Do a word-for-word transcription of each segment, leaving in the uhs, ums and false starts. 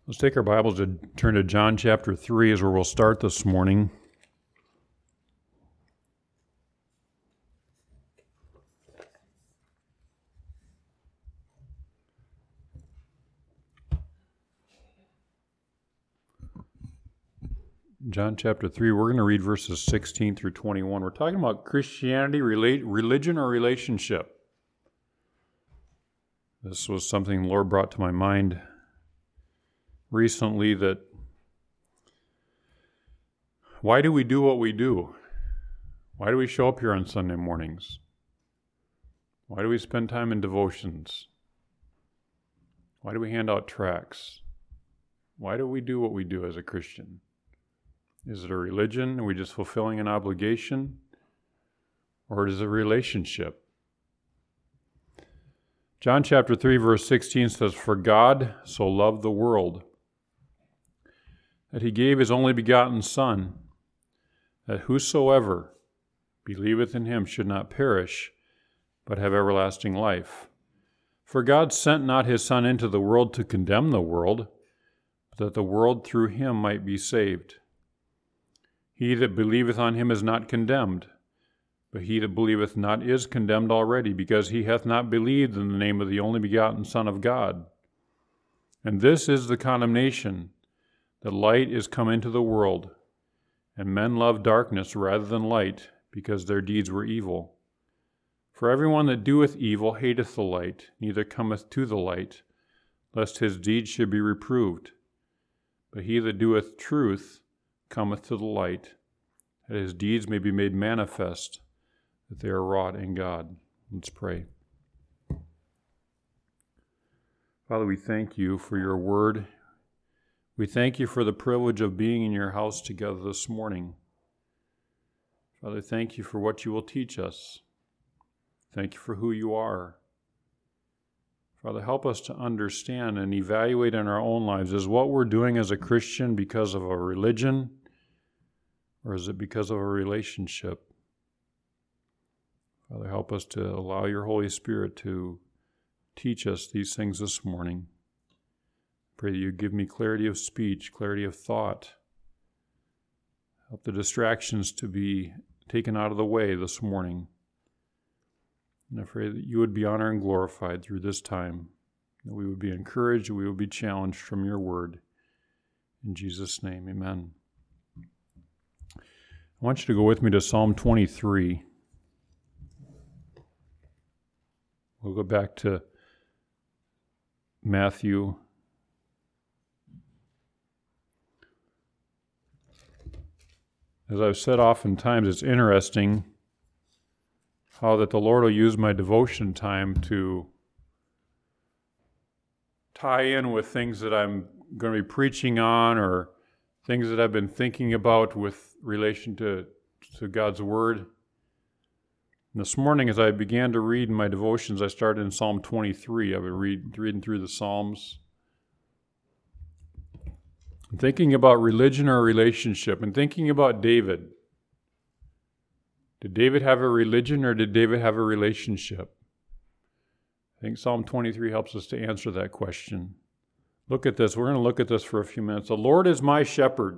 Let's take our Bibles and turn to John chapter three is where we'll start this morning. John chapter three, we're going to read verses sixteen through twenty-one. We're talking about Christianity, relate, religion, or relationship. This was something the Lord brought to my mind recently, that why do we do what we do? Why do we show up here on Sunday mornings? Why do we spend time in devotions? Why do we hand out tracts? Why do we do what we do as a Christian? Is it a religion? Are we just fulfilling an obligation? Or is it a relationship? John chapter three verse sixteen says, "For God so loved the world, that he gave his only begotten Son, that whosoever believeth in him should not perish, but have everlasting life. For God sent not his Son into the world to condemn the world, but that the world through him might be saved. He that believeth on him is not condemned, but he that believeth not is condemned already, because he hath not believed in the name of the only begotten Son of God. And this is the condemnation, that light is come into the world, and men love darkness rather than light, because their deeds were evil. For everyone that doeth evil hateth the light, neither cometh to the light, lest his deeds should be reproved. But he that doeth truth cometh to the light, that his deeds may be made manifest, that they are wrought in God." Let's pray. Father, we thank you for your word. We thank you for the privilege of being in your house together this morning. Father, thank you for what you will teach us. Thank you for who you are. Father, help us to understand and evaluate in our own lives, is what we're doing as a Christian because of a religion, or is it because of a relationship? Father, help us to allow your Holy Spirit to teach us these things this morning. Pray that you give me clarity of speech, clarity of thought. Help the distractions to be taken out of the way this morning. And I pray that you would be honored and glorified through this time, that we would be encouraged, we would be challenged from your word. In Jesus' name, amen. I want you to go with me to Psalm twenty-three. We'll go back to Matthew. As I've said oftentimes, it's interesting how that the Lord will use my devotion time to tie in with things that I'm going to be preaching on, or things that I've been thinking about with relation to, to God's Word. And this morning, as I began to read in my devotions, I started in Psalm twenty-three. I've been read, reading through the Psalms, and thinking about religion or relationship, and thinking about David. Did David have a religion, or did David have a relationship? I think Psalm twenty-three helps us to answer that question. Look at this. We're going to look at this for a few minutes. The Lord is my shepherd.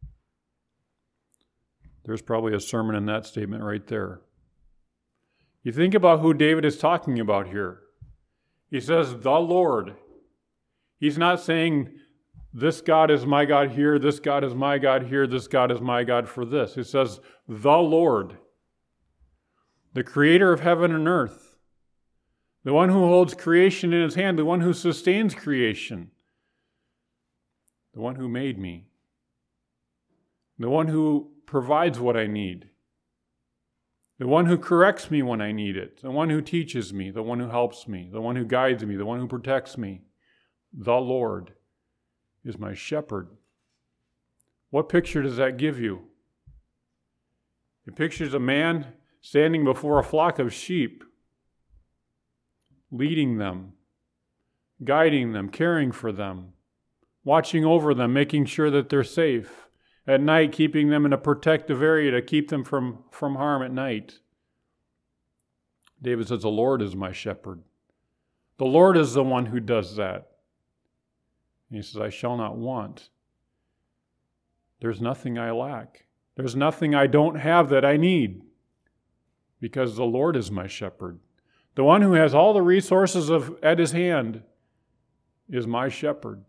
There's probably a sermon in that statement right there. You think about who David is talking about here. He says, the Lord. He's not saying, this God is my God here, this God is my God here, this God is my God for this. It says, the Lord, the creator of heaven and earth, the one who holds creation in his hand, the one who sustains creation, the one who made me, the one who provides what I need, the one who corrects me when I need it, the one who teaches me, the one who helps me, the one who guides me, the one who protects me. The Lord is my shepherd. What picture does that give you? It pictures a man standing before a flock of sheep, leading them, guiding them, caring for them, watching over them, making sure that they're safe. At night, keeping them in a protective area to keep them from, from harm at night. David says, the Lord is my shepherd. The Lord is the one who does that. And he says, I shall not want. There's nothing I lack. There's nothing I don't have that I need, because the Lord is my shepherd. The one who has all the resources of, at his hand is my shepherd.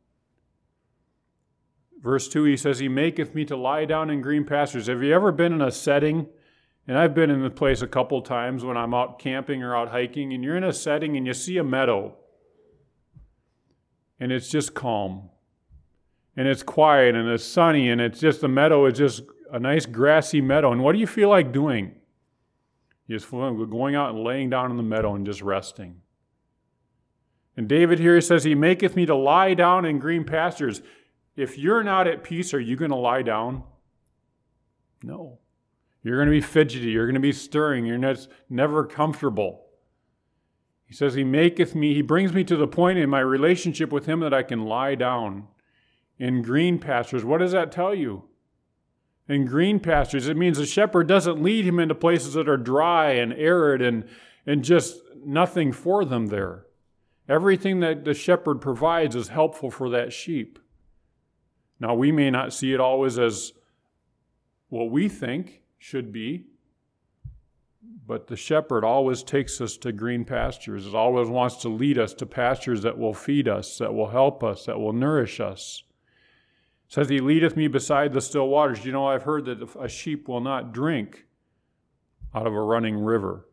Verse two, he says, he maketh me to lie down in green pastures. Have you ever been in a setting, and I've been in the place a couple times when I'm out camping or out hiking, and you're in a setting and you see a meadow, and it's just calm, and it's quiet, and it's sunny, and it's just, the meadow is just a nice grassy meadow. And what do you feel like doing? You just feel like going out and laying down in the meadow and just resting. And David here says, he maketh me to lie down in green pastures. If you're not at peace, are you going to lie down? No. You're going to be fidgety. You're going to be stirring. You're not, never comfortable. He says, he maketh me, he brings me to the point in my relationship with him that I can lie down in green pastures. What does that tell you? In green pastures, it means the shepherd doesn't lead him into places that are dry and arid and, and just nothing for them there. Everything that the shepherd provides is helpful for that sheep. Now, we may not see it always as what we think should be, but the shepherd always takes us to green pastures. It always wants to lead us to pastures that will feed us, that will help us, that will nourish us. It says, he leadeth me beside the still waters. You know, I've heard that a sheep will not drink out of a running river.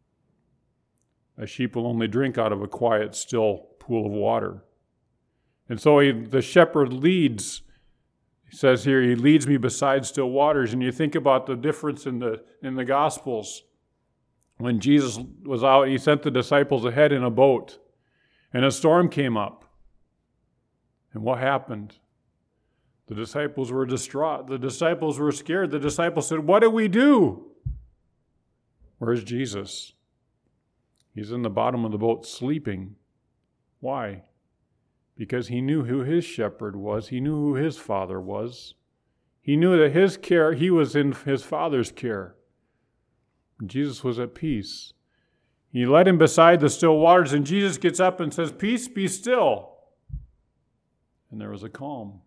A sheep will only drink out of a quiet, still pool of water. And so he, the shepherd leads. He says here, he leads me beside still waters. And you think about the difference in the in the Gospels. When Jesus was out, he sent the disciples ahead in a boat. And a storm came up. And what happened? The disciples were distraught. The disciples were scared. The disciples said, what do we do? Where's Jesus? He's in the bottom of the boat sleeping. Why? Because he knew who his shepherd was. He knew who his father was. He knew that his care, he was in his father's care. Jesus was at peace. He led him beside the still waters, and Jesus gets up and says, peace, be still. And there was a calm.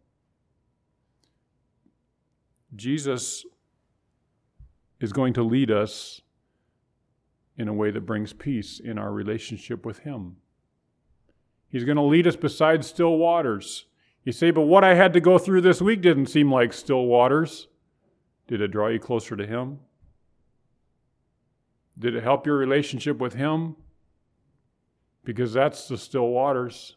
Jesus is going to lead us in a way that brings peace in our relationship with him. He's going to lead us beside still waters. You say, but what I had to go through this week didn't seem like still waters. Did it draw you closer to him? Did it help your relationship with him? Because that's the still waters.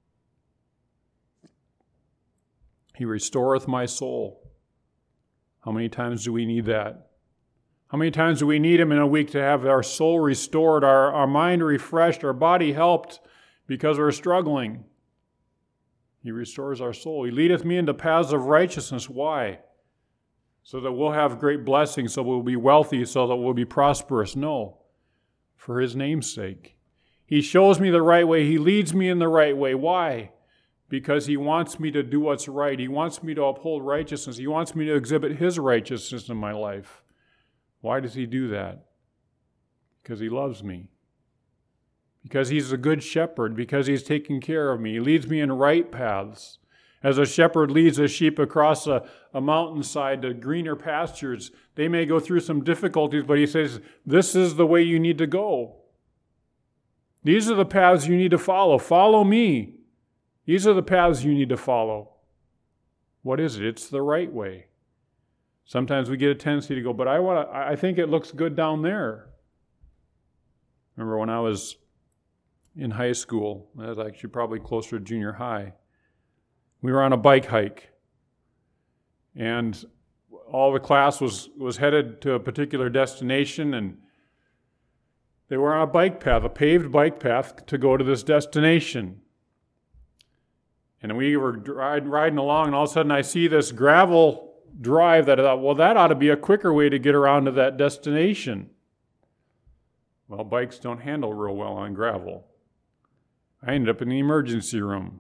He restoreth my soul. How many times do we need that? How many times do we need him in a week to have our soul restored, our, our mind refreshed, our body helped because we're struggling? He restores our soul. He leadeth me into paths of righteousness. Why? So that we'll have great blessings, so we'll be wealthy, so that we'll be prosperous. No, for his name's sake. He shows me the right way. He leads me in the right way. Why? Because he wants me to do what's right. He wants me to uphold righteousness. He wants me to exhibit his righteousness in my life. Why does he do that? Because he loves me. Because he's a good shepherd. Because he's taking care of me. He leads me in right paths. As a shepherd leads a sheep across a, a mountainside to greener pastures, they may go through some difficulties, but he says, this is the way you need to go. These are the paths you need to follow. Follow me. These are the paths you need to follow. What is it? It's the right way. Sometimes we get a tendency to go, but I want to, I think it looks good down there. Remember when I was in high school, I was actually probably closer to junior high, we were on a bike hike. And all the class was, was headed to a particular destination, and they were on a bike path, a paved bike path to go to this destination. And we were riding along, and all of a sudden I see this gravel drive that I thought, well, that ought to be a quicker way to get around to that destination. Well, bikes don't handle real well on gravel. I ended up in the emergency room.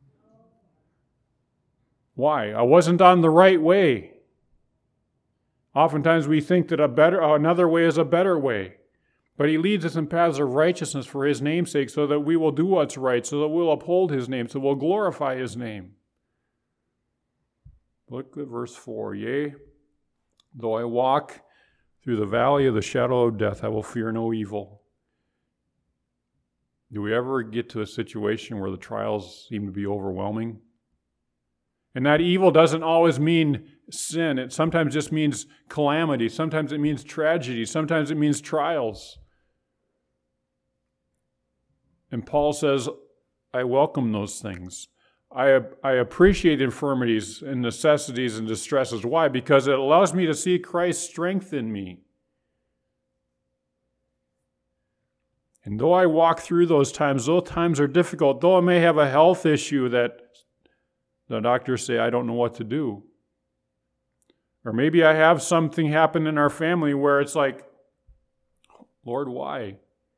Why? I wasn't on the right way. Oftentimes we think that a better, another way is a better way. But he leads us in paths of righteousness for his name's sake, so that we will do what's right, so that we'll uphold his name, so we'll glorify his name. Look at verse four. Yea, though I walk through the valley of the shadow of death, I will fear no evil. Do we ever get to a situation where the trials seem to be overwhelming? And that evil doesn't always mean sin. It sometimes just means calamity. Sometimes it means tragedy. Sometimes it means trials. And Paul says, I welcome those things. I, I appreciate infirmities and necessities and distresses. Why? Because it allows me to see Christ's strength in me. And though I walk through those times, those times are difficult, though I may have a health issue that the doctors say I don't know what to do. Or maybe I have something happen in our family where it's like, Lord, why?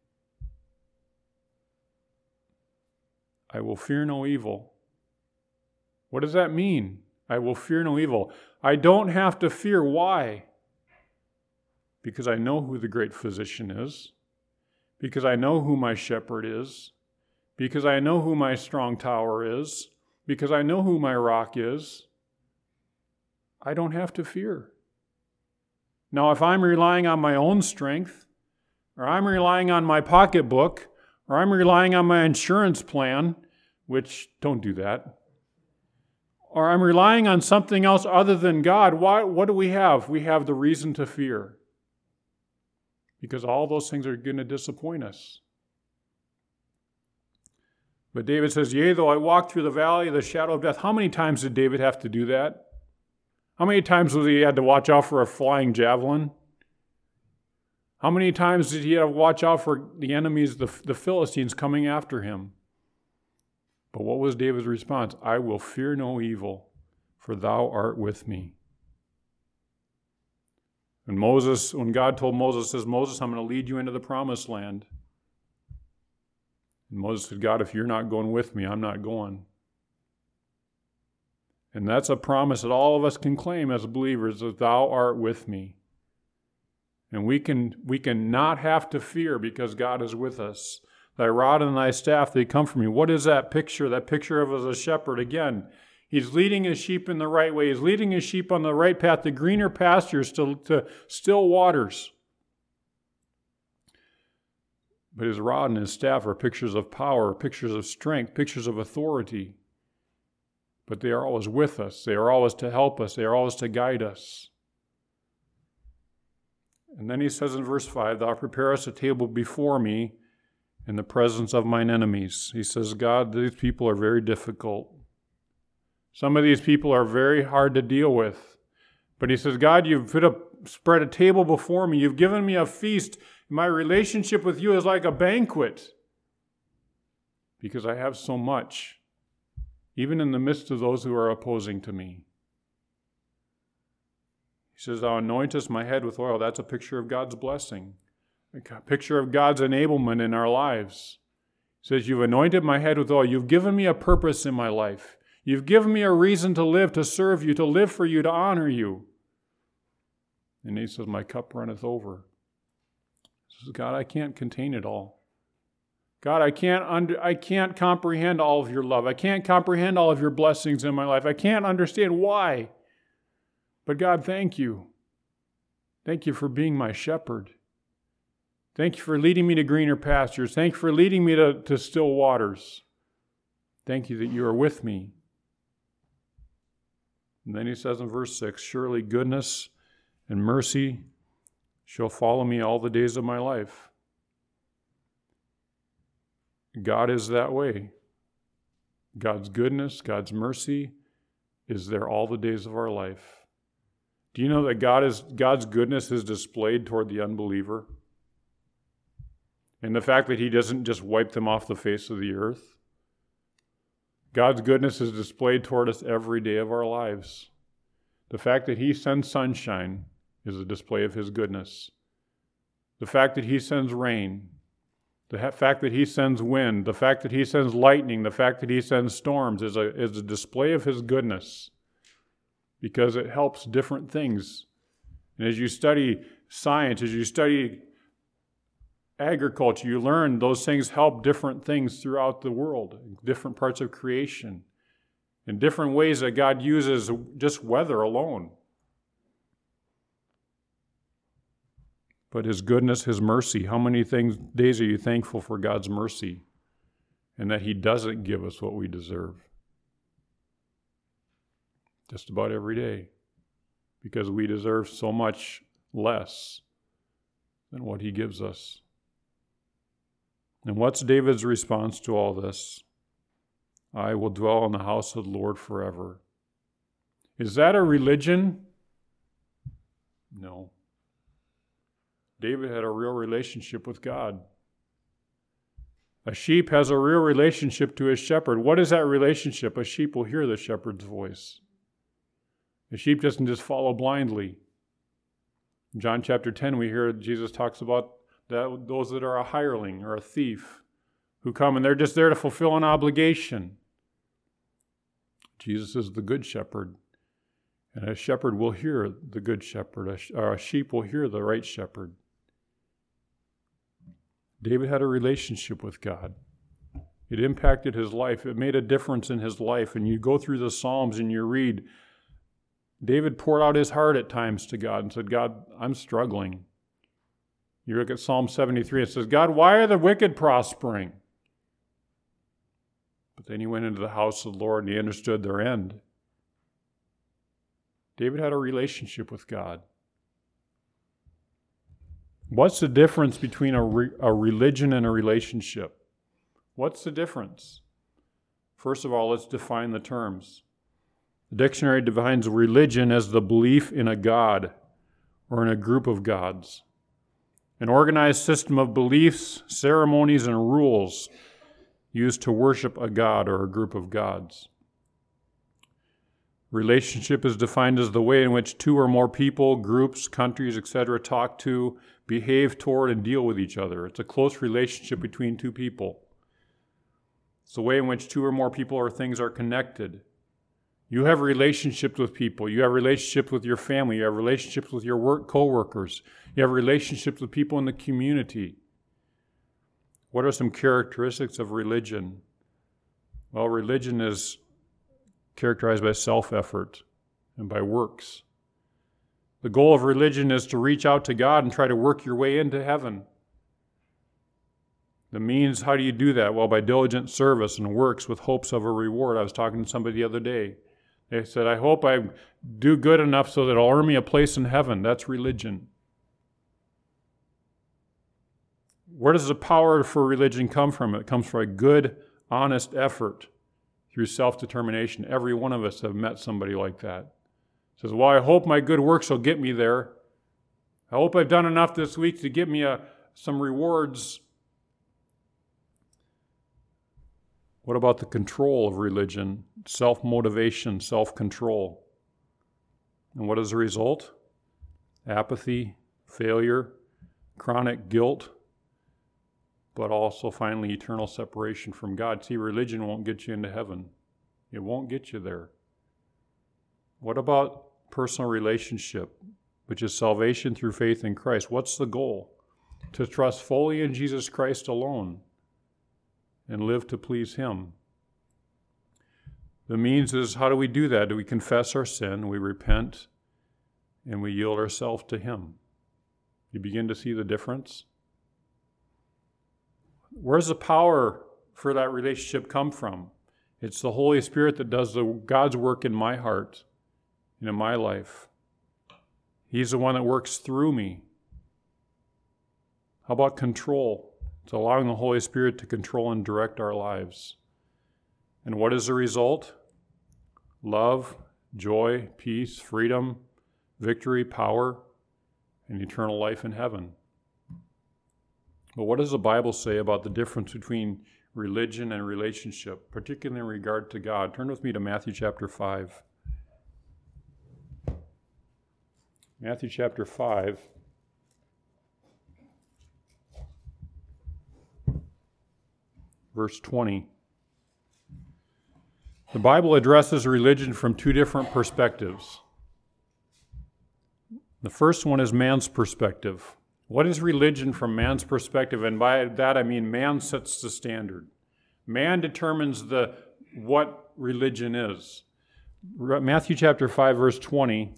I will fear no evil. What does that mean? I will fear no evil. I don't have to fear. Why? Because I know who the great physician is. Because I know who my shepherd is. Because I know who my strong tower is. Because I know who my rock is. I don't have to fear. Now, if I'm relying on my own strength, or I'm relying on my pocketbook, or I'm relying on my insurance plan, which don't do that, or I'm relying on something else other than God, why, what do we have? We have the reason to fear. Because all those things are going to disappoint us. But David says, yea, though I walk through the valley of the shadow of death. How many times did David have to do that? How many times was he had to watch out for a flying javelin? How many times did he have to watch out for the enemies, the, the Philistines, coming after him? But what was David's response? I will fear no evil, for thou art with me. And Moses, when God told Moses, says, Moses, I'm going to lead you into the promised land. And Moses said, God, if you're not going with me, I'm not going. And that's a promise that all of us can claim as believers, that thou art with me. And we can we can not have to fear because God is with us. Thy rod and thy staff, they comfort me. What is that picture? That picture of as a shepherd. Again, he's leading his sheep in the right way. He's leading his sheep on the right path, to greener pastures, to, to still waters. But his rod and his staff are pictures of power, pictures of strength, pictures of authority. But they are always with us. They are always to help us. They are always to guide us. And then he says in verse five, thou preparest a table before me in the presence of mine enemies. He says, God, these people are very difficult. Some of these people are very hard to deal with. But he says, God, you've put a, spread a table before me. You've given me a feast. My relationship with you is like a banquet because I have so much, even in the midst of those who are opposing to me. He says, thou anointest my head with oil. That's a picture of God's blessing, a picture of God's enablement in our lives. He says, you've anointed my head with oil. You've given me a purpose in my life. You've given me a reason to live, to serve you, to live for you, to honor you. And he says, my cup runneth over. He says, God, I can't contain it all. God, I can't under, I can't comprehend all of your love. I can't comprehend all of your blessings in my life. I can't understand why. But God, thank you. Thank you for being my shepherd. Thank you for leading me to greener pastures. Thank you for leading me to, to still waters. Thank you that you are with me. And then he says in verse six, surely goodness and mercy shall follow me all the days of my life. God is that way. God's goodness, God's mercy is there all the days of our life. Do you know that God is God's goodness is displayed toward the unbeliever? And the fact that he doesn't just wipe them off the face of the earth. God's goodness is displayed toward us every day of our lives. The fact that he sends sunshine is a display of his goodness. The fact that he sends rain, the fact that he sends wind, the fact that he sends lightning, the fact that he sends storms is a, is a display of his goodness because it helps different things. And as you study science, as you study agriculture, you learn those things help different things throughout the world, different parts of creation, in different ways that God uses just weather alone. But His goodness, His mercy, how many things, days are you thankful for God's mercy and that He doesn't give us what we deserve? Just about every day, because we deserve so much less than what He gives us. And what's David's response to all this? I will dwell in the house of the Lord forever. Is that a religion? No. David had a real relationship with God. A sheep has a real relationship to his shepherd. What is that relationship? A sheep will hear the shepherd's voice. The sheep doesn't just follow blindly. In John chapter ten, we hear Jesus talks about that those that are a hireling or a thief who come and they're just there to fulfill an obligation. Jesus is the good shepherd. And a shepherd will hear the good shepherd, or a sheep will hear the right shepherd. David had a relationship with God. It impacted his life. It made a difference in his life. And you go through the Psalms and you read, David poured out his heart at times to God and said, God, I'm struggling. You look at Psalm seventy-three, it says, God, why are the wicked prospering? But then he went into the house of the Lord and he understood their end. David had a relationship with God. What's the difference between a, re- a religion and a relationship? What's the difference? First of all, let's define the terms. The dictionary defines religion as the belief in a God or in a group of gods. An organized system of beliefs, ceremonies, and rules used to worship a god or a group of gods. Relationship is defined as the way in which two or more people, groups, countries, et cetera talk to, behave toward, and deal with each other. It's a close relationship between two people. It's the way in which two or more people or things are connected. You have relationships with people. You have relationships with your family. You have relationships with your work co-workers. You have relationships with people in the community. What are some characteristics of religion? Well, religion is characterized by self-effort and by works. The goal of religion is to reach out to God and try to work your way into heaven. The means, how do you do that? Well, by diligent service and works with hopes of a reward. I was talking to somebody the other day. They said, I hope I do good enough so that it'll earn me a place in heaven. That's religion. Where does the power for religion come from? It comes from a good, honest effort through self-determination. Every one of us have met somebody like that. Says, well, I hope my good works will get me there. I hope I've done enough this week to get me a, some rewards. What about the control of religion? Self-motivation, self-control. And what is the result? Apathy, failure, chronic guilt, but also finally eternal separation from God. See, religion won't get you into heaven. It won't get you there. What about personal relationship, which is salvation through faith in Christ? What's the goal? To trust fully in Jesus Christ alone and live to please Him. The means is, how do we do that? Do we confess our sin, we repent, and we yield ourselves to Him? You begin to see the difference? Where's the power for that relationship come from? It's the Holy Spirit that does the God's work in my heart and in my life. He's the one that works through me. How about control? It's allowing the Holy Spirit to control and direct our lives. And what is the result? Love, joy, peace, freedom, victory, power, and eternal life in heaven. But what does the Bible say about the difference between religion and relationship, particularly in regard to God? Turn with me to Matthew chapter five. Matthew chapter five. Verse twenty. The Bible addresses religion from two different perspectives. The first one is man's perspective. What is religion from man's perspective? And by that I mean man sets the standard. Man determines the what religion is. Matthew chapter five, verse twenty,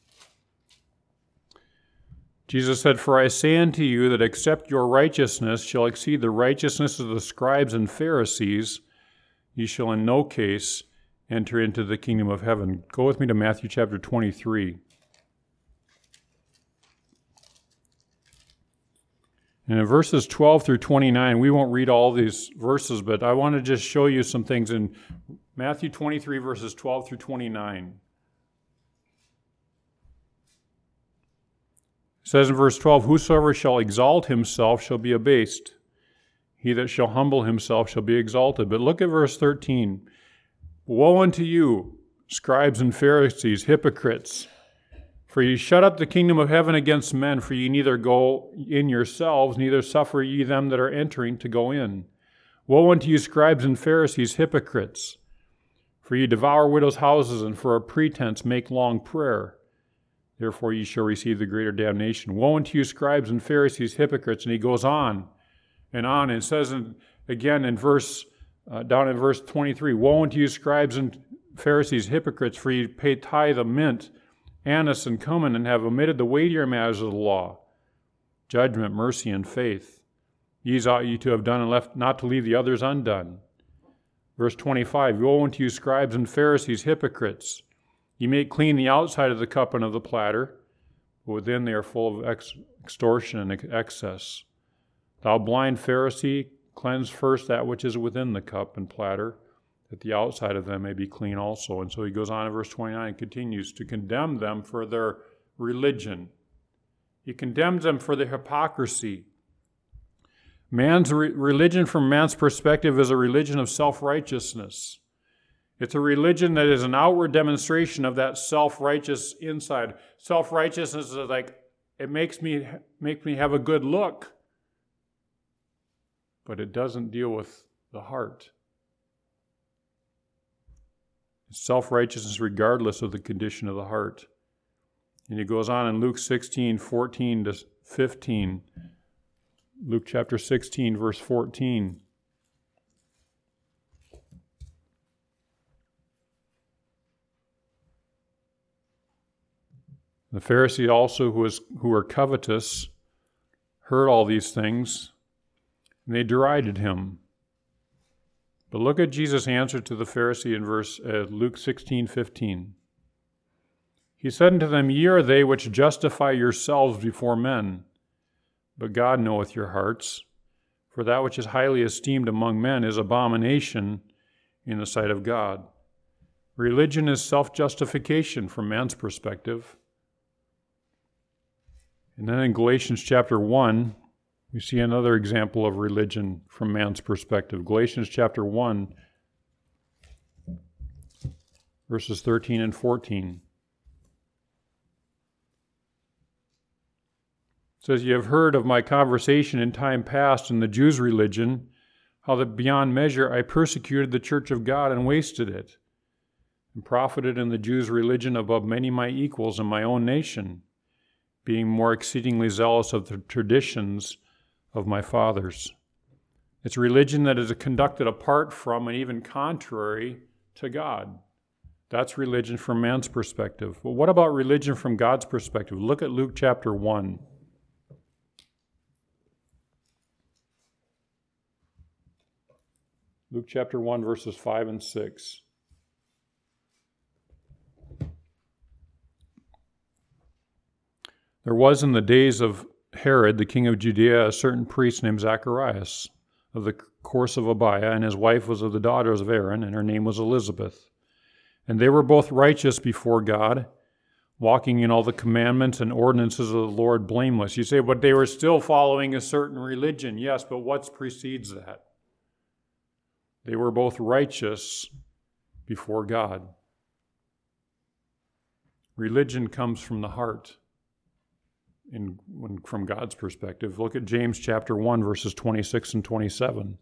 Jesus said, "For I say unto you that except your righteousness shall exceed the righteousness of the scribes and Pharisees, ye shall in no case enter into the kingdom of heaven." Go with me to Matthew chapter twenty-three. And in verses twelve through twenty-nine, we won't read all these verses, but I want to just show you some things in Matthew twenty-three, verses twelve through twenty-nine. It says in verse twelve, "Whosoever shall exalt himself shall be abased. He that shall humble himself shall be exalted." But look at verse thirteen. "Woe unto you, scribes and Pharisees, hypocrites! For ye shut up the kingdom of heaven against men, for ye neither go in yourselves, neither suffer ye them that are entering to go in. Woe unto you, scribes and Pharisees, hypocrites! For ye devour widows' houses, and for a pretense make long prayer. Therefore ye shall receive the greater damnation. Woe unto you, scribes and Pharisees, hypocrites!" And he goes on and on. And it says in, again in verse, uh, down in verse twenty-three, "Woe unto you, scribes and Pharisees, hypocrites! For ye pay tithe of mint, anise, and cumin, and have omitted the weightier matters of the law, judgment, mercy, and faith. These ought ye to have done, and left not to leave the others undone." Verse twenty-five, "Woe unto you, scribes and Pharisees, hypocrites! Ye make clean the outside of the cup and of the platter, but within they are full of ex- extortion and excess. Thou blind Pharisee, cleanse first that which is within the cup and platter, that the outside of them may be clean also." And so he goes on in verse twenty-nine and continues to condemn them for their religion. He condemns them for their hypocrisy. Man's re- religion from man's perspective is a religion of self-righteousness. It's a religion that is an outward demonstration of that self-righteous inside. Self-righteousness is like, it makes me make me have a good look, but it doesn't deal with the heart. Self-righteousness regardless of the condition of the heart. And he goes on in Luke sixteen, fourteen to fifteen. Luke chapter sixteen, verse fourteen. The Pharisee also, who, was, who were covetous, heard all these things, and they derided him. But look at Jesus' answer to the Pharisee in verse uh, Luke sixteen, fifteen. He said unto them, "Ye are they which justify yourselves before men, but God knoweth your hearts. For that which is highly esteemed among men is abomination in the sight of God." Religion is self-justification from man's perspective. And then in Galatians chapter one, we see another example of religion from man's perspective. Galatians chapter one, verses thirteen and fourteen. It says, "Ye have heard of my conversation in time past in the Jews' religion, how that beyond measure I persecuted the church of God and wasted it, and profited in the Jews' religion above many my equals in my own nation, being more exceedingly zealous of the traditions of my fathers." It's religion that is conducted apart from and even contrary to God. That's religion from man's perspective. But what about religion from God's perspective? Look at Luke chapter one. Luke chapter one, verses five and six. "There was in the days of Herod, the king of Judea, a certain priest named Zacharias, of the course of Abiah, and his wife was of the daughters of Aaron, and her name was Elizabeth. And they were both righteous before God, walking in all the commandments and ordinances of the Lord blameless." You say, but they were still following a certain religion. Yes, but what precedes that? They were both righteous before God. Religion comes from the heart. In, when, from God's perspective. Look at James chapter one, verses twenty-six and twenty-seven.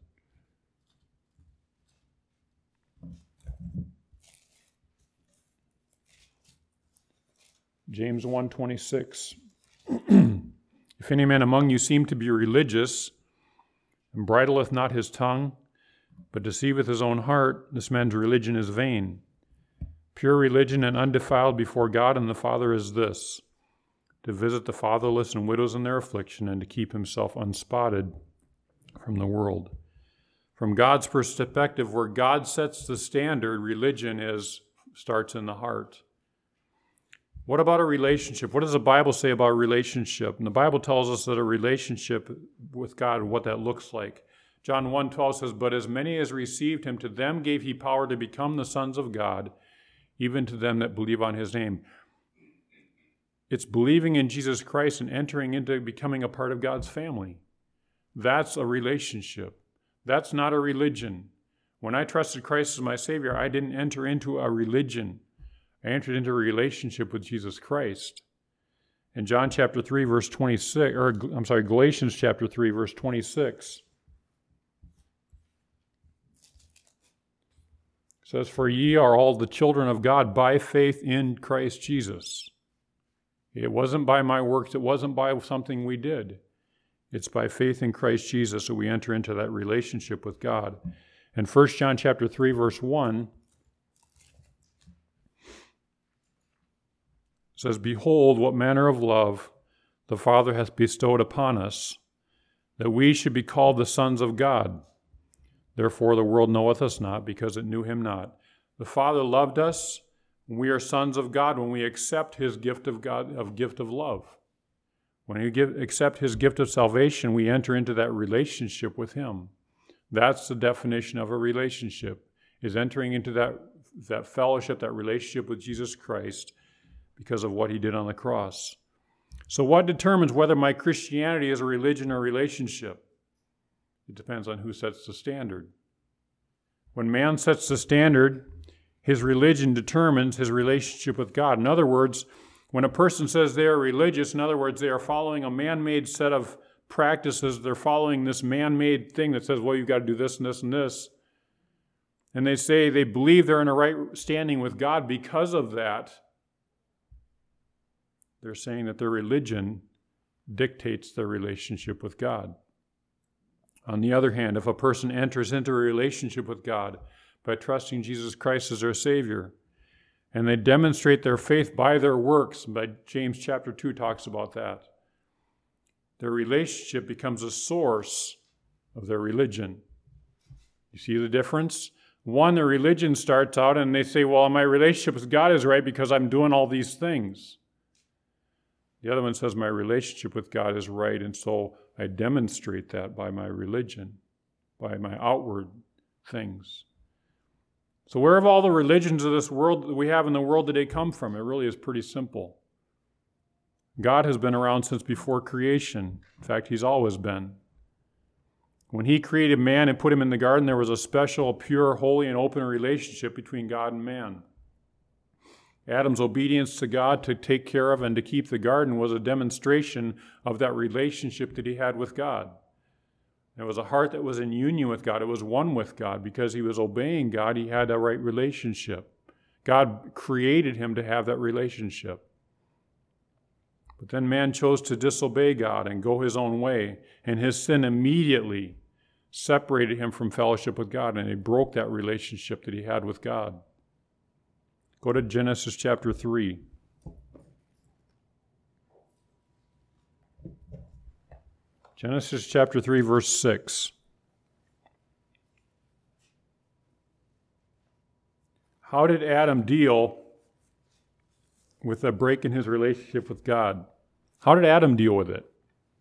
James one twenty-six. "If If any man among you seem to be religious, and bridleth not his tongue, but deceiveth his own heart, this man's religion is vain. Pure religion and undefiled before God and the Father is this, to visit the fatherless and widows in their affliction, and to keep himself unspotted from the world. From God's perspective, where God sets the standard, religion is starts in the heart. What about a relationship? What does the Bible say about a relationship? And the Bible tells us that a relationship with God, what that looks like. John one twelve says, "But as many as received him, to them gave he power to become the sons of God, even to them that believe on his name." It's believing in Jesus Christ and entering into becoming a part of God's family. That's a relationship. That's not a religion. When I trusted Christ as my Savior, I didn't enter into a religion. I entered into a relationship with Jesus Christ. In John chapter three, verse twenty-six, or I'm sorry, Galatians chapter three, verse twenty-six, it says, "For ye are all the children of God by faith in Christ Jesus." It wasn't by my works. It wasn't by something we did. It's by faith in Christ Jesus that we enter into that relationship with God. In First John chapter three, verse one, it says, "Behold, what manner of love the Father hath bestowed upon us, that we should be called the sons of God. Therefore the world knoweth us not, because it knew him not." The Father loved us. We are sons of God when we accept his gift of God, of gift of love. When we give, accept his gift of salvation, we enter into that relationship with him. That's the definition of a relationship, is entering into that, that fellowship, that relationship with Jesus Christ because of what he did on the cross. So what determines whether my Christianity is a religion or a relationship? It depends on who sets the standard. When man sets the standard, his religion determines his relationship with God. In other words, when a person says they are religious, in other words, they are following a man-made set of practices, they're following this man-made thing that says, well, you've got to do this and this and this. And they say they believe they're in a right standing with God because of that. They're saying that their religion dictates their relationship with God. On the other hand, if a person enters into a relationship with God by trusting Jesus Christ as their Savior, and they demonstrate their faith by their works, by James chapter two talks about that, their relationship becomes a source of their religion. You see the difference? One, their religion starts out and they say, well, my relationship with God is right because I'm doing all these things. The other one says my relationship with God is right, and so I demonstrate that by my religion, by my outward things. So where have all the religions of this world that we have in the world today come from? It really is pretty simple. God has been around since before creation. In fact, he's always been. When he created man and put him in the garden, there was a special, pure, holy, and open relationship between God and man. Adam's obedience to God to take care of and to keep the garden was a demonstration of that relationship that he had with God. It was a heart that was in union with God. It was one with God. Because he was obeying God, he had a right relationship. God created him to have that relationship. But then man chose to disobey God and go his own way, and his sin immediately separated him from fellowship with God, and he broke that relationship that he had with God. Go to Genesis chapter three. Genesis chapter three, verse six. How did Adam deal with a break in his relationship with God? How did Adam deal with it?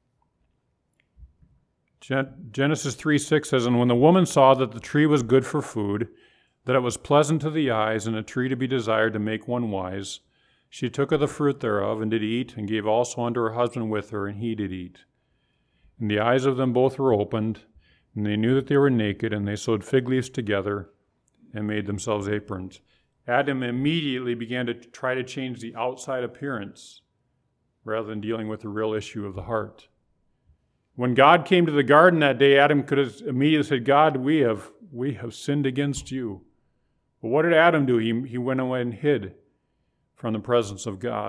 Genesis three six says, "And when the woman saw that the tree was good for food, that it was pleasant to the eyes, and a tree to be desired to make one wise, she took of the fruit thereof, and did eat, and gave also unto her husband with her, and he did eat. And the eyes of them both were opened, and they knew that they were naked, and they sewed fig leaves together, and made themselves aprons." Adam immediately began to try to change the outside appearance, rather than dealing with the real issue of the heart. When God came to the garden that day, Adam could have immediately said, God, we have we have sinned against you. But what did Adam do? He, he went away and hid from the presence of God.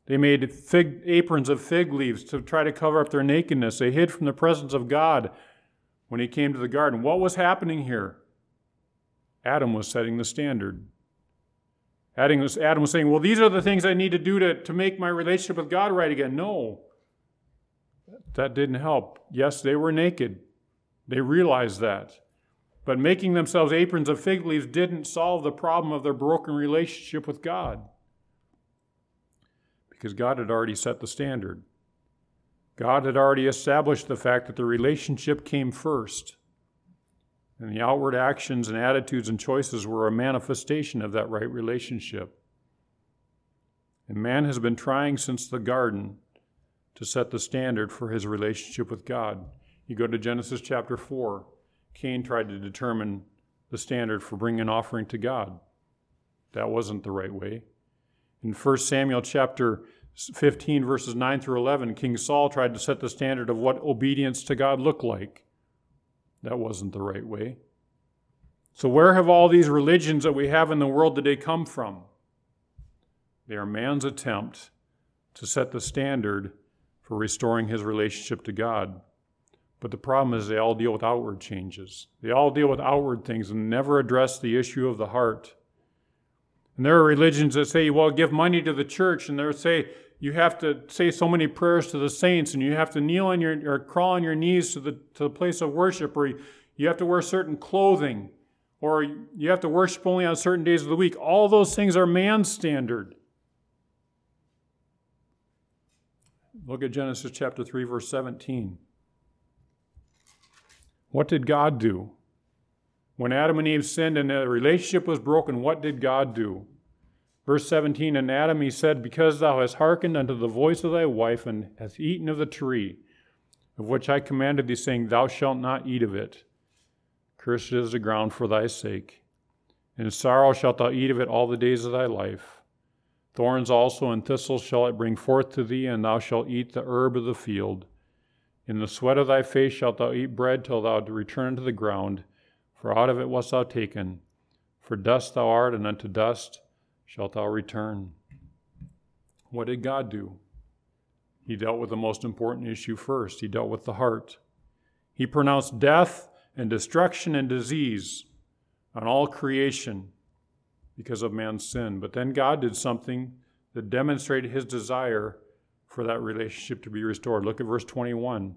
They made fig, aprons of fig leaves to try to cover up their nakedness. They hid from the presence of God when he came to the garden. What was happening here? Adam was setting the standard. Adam was, Adam was saying, well, these are the things I need to do to, to make my relationship with God right again. No, that didn't help. Yes, they were naked. They realized that. But making themselves aprons of fig leaves didn't solve the problem of their broken relationship with God. Because God had already set the standard. God had already established the fact that the relationship came first. And the outward actions and attitudes and choices were a manifestation of that right relationship. And man has been trying since the garden to set the standard for his relationship with God. You go to Genesis chapter four. Cain tried to determine the standard for bringing an offering to God. That wasn't the right way. In First Samuel chapter fifteen, verses nine through eleven, King Saul tried to set the standard of what obedience to God looked like. That wasn't the right way. So where have all these religions that we have in the world today come from? They are man's attempt to set the standard for restoring his relationship to God. But the problem is they all deal with outward changes. They all deal with outward things and never address the issue of the heart. And there are religions that say, well, give money to the church, and they'll say you have to say so many prayers to the saints, and you have to kneel on your or crawl on your knees to the to the place of worship, or you have to wear certain clothing, or you have to worship only on certain days of the week. All those things are man's standard. Look at Genesis chapter three, verse seventeen. What did God do? When Adam and Eve sinned and the relationship was broken, what did God do? Verse seventeen, and Adam he said, because thou hast hearkened unto the voice of thy wife, and hast eaten of the tree, of which I commanded thee, saying, thou shalt not eat of it. Cursed is the ground for thy sake. In sorrow shalt thou eat of it all the days of thy life. Thorns also and thistles shall it bring forth to thee, and thou shalt eat the herb of the field. In the sweat of thy face shalt thou eat bread till thou return to the ground, for out of it wast thou taken. For dust thou art, and unto dust shalt thou return. What did God do? He dealt with the most important issue first. He dealt with the heart. He pronounced death and destruction and disease on all creation because of man's sin. But then God did something that demonstrated his desire for that relationship to be restored. Look at verse twenty-one.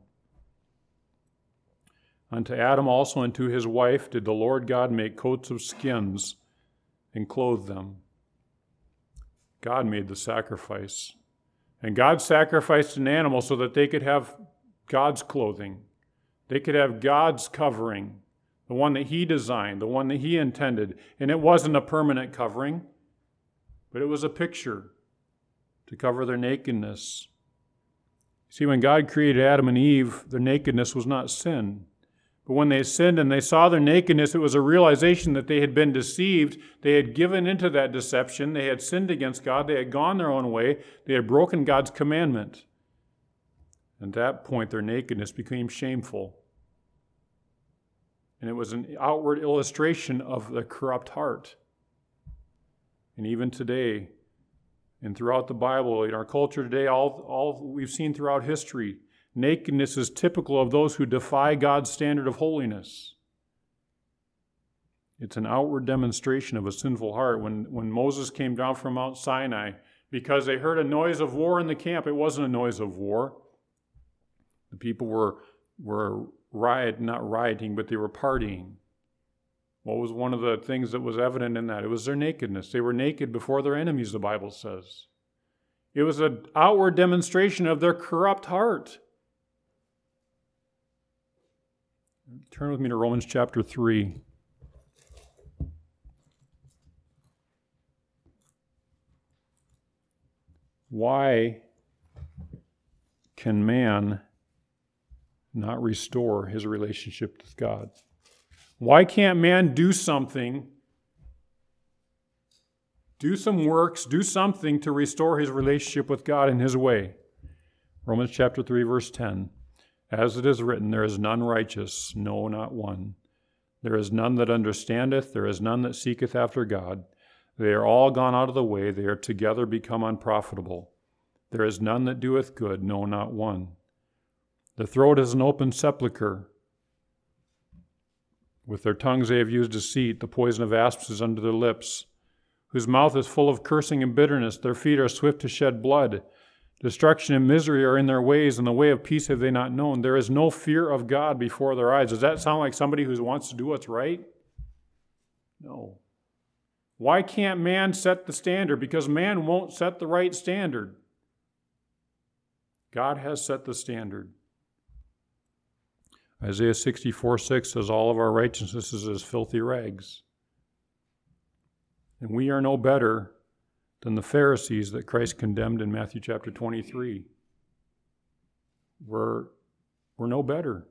Unto Adam also and to his wife did the Lord God make coats of skins and clothe them. God made the sacrifice. And God sacrificed an animal so that they could have God's clothing. They could have God's covering, the one that he designed, the one that he intended. And it wasn't a permanent covering, but it was a picture to cover their nakedness. See, when God created Adam and Eve, their nakedness was not sin. But when they sinned and they saw their nakedness, it was a realization that they had been deceived. They had given into that deception. They had sinned against God. They had gone their own way. They had broken God's commandment. At that point, their nakedness became shameful. And it was an outward illustration of the corrupt heart. And even today, and throughout the Bible, in our culture today, all, all we've seen throughout history, nakedness is typical of those who defy God's standard of holiness. It's an outward demonstration of a sinful heart. When, when Moses came down from Mount Sinai, because they heard a noise of war in the camp, it wasn't a noise of war. The people were, were riot, not rioting, but they were partying. What was one of the things that was evident in that? It was their nakedness. They were naked before their enemies, the Bible says. It was an outward demonstration of their corrupt heart. Turn with me to Romans chapter three. Why can man not restore his relationship with God? Why can't man do something, do some works, do something to restore his relationship with God in his way? Romans chapter three, verse ten. As it is written, there is none righteous, no, not one. There is none that understandeth, there is none that seeketh after God. They are all gone out of the way, they are together become unprofitable. There is none that doeth good, no, not one. The throat is an open sepulchre. With their tongues they have used deceit. The poison of asps is under their lips, whose mouth is full of cursing and bitterness. Their feet are swift to shed blood. Destruction and misery are in their ways, and the way of peace have they not known. There is no fear of God before their eyes. Does that sound like somebody who wants to do what's right? No. Why can't man set the standard? Because man won't set the right standard. God has set the standard. Isaiah sixty-four six says, all of our righteousness is as filthy rags. And we are no better than the Pharisees that Christ condemned in Matthew chapter twenty-three. We're, we're no better.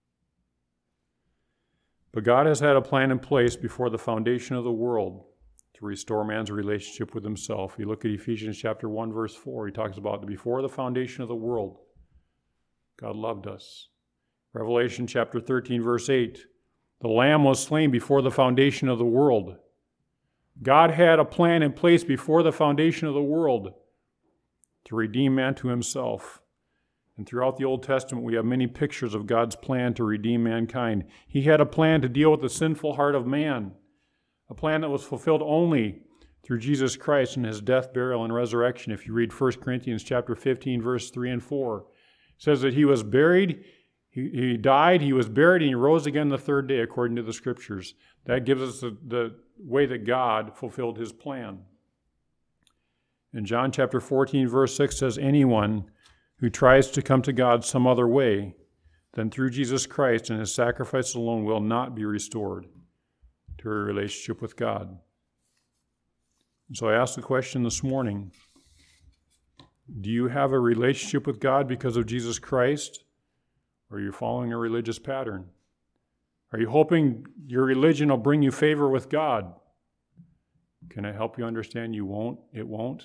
But God has had a plan in place before the foundation of the world to restore man's relationship with himself. You look at Ephesians chapter one, verse four. He talks about before the foundation of the world, God loved us. Revelation chapter thirteen, verse eight. The Lamb was slain before the foundation of the world. God had a plan in place before the foundation of the world to redeem man to himself. And throughout the Old Testament, we have many pictures of God's plan to redeem mankind. He had a plan to deal with the sinful heart of man, a plan that was fulfilled only through Jesus Christ and his death, burial, and resurrection. If you read First Corinthians chapter fifteen, verse three and four, it says that he was buried, he, he died, he was buried, and he rose again the third day, according to the Scriptures. That gives us the, the way that God fulfilled his plan. In John chapter fourteen, verse six says, anyone who tries to come to God some other way than through Jesus Christ and his sacrifice alone will not be restored to a relationship with God. And so I asked the question this morning, do you have a relationship with God because of Jesus Christ, or are you following a religious pattern? Are you hoping your religion will bring you favor with God? Can I help you understand you won't? It won't.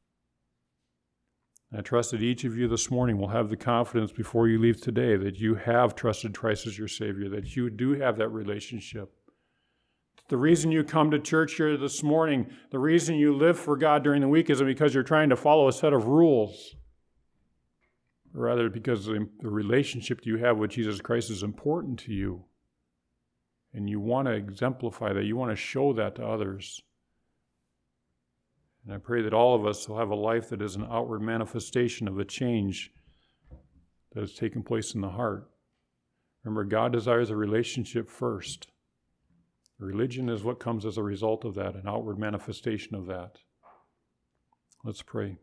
I trust that each of you this morning will have the confidence before you leave today that you have trusted Christ as your Savior, that you do have that relationship. The reason you come to church here this morning, the reason you live for God during the week isn't because you're trying to follow a set of rules. Rather, because the relationship you have with Jesus Christ is important to you. And you want to exemplify that. You want to show that to others. And I pray that all of us will have a life that is an outward manifestation of the change that has taken place in the heart. Remember, God desires a relationship first. Religion is what comes as a result of that, an outward manifestation of that. Let's pray.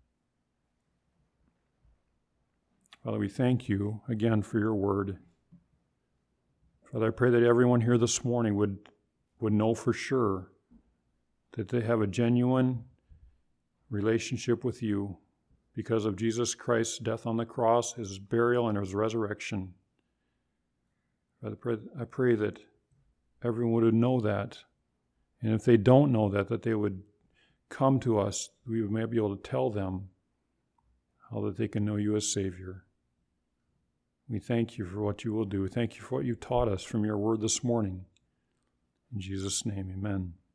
Father, we thank you again for your word. Father, I pray that everyone here this morning would, would know for sure that they have a genuine relationship with you because of Jesus Christ's death on the cross, his burial, and his resurrection. Father, I pray, I pray that everyone would know that. And if they don't know that, that they would come to us. We may be able to tell them how that they can know you as Savior. We thank you for what you will do. Thank you for what you've taught us from your word this morning. In Jesus' name, amen.